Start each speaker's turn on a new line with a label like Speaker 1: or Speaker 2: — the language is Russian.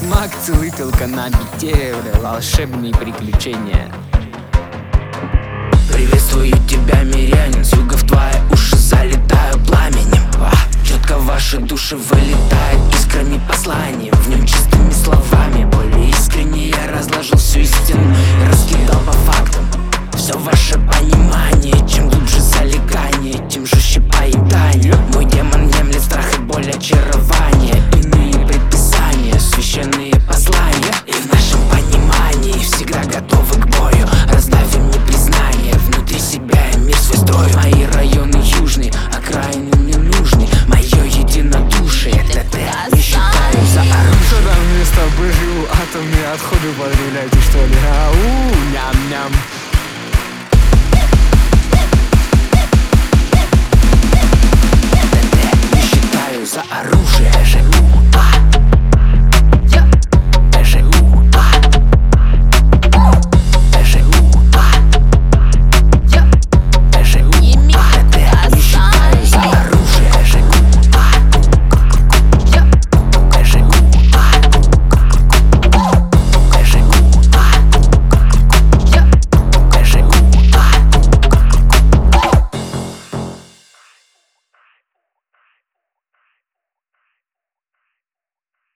Speaker 1: Маг целителька на бите, волшебные приключения.
Speaker 2: Приветствую тебя, мирянин, с юга в твои уши залетаю пламенем. Четко ваши души вылетает искрами посланием. В нем чистыми словами, более искренне я разложил всю истину и раскидал по фактам все ваше понимание. Чем глубже залегание, тем жестче поедание. Мой демон внемлет страх и боль, очарование, иные предписания, священные послания. И в нашем понимании всегда готовы к бою. Раздавим непризнание, внутри себя я мир свой строю. Мои районы южные, окраины мне нужны. Мое единодушие, это ты, не считаю за оружие.
Speaker 1: Что там вместо БЖУ атомные отходы потребляете, что ли? Ау, ням-ням.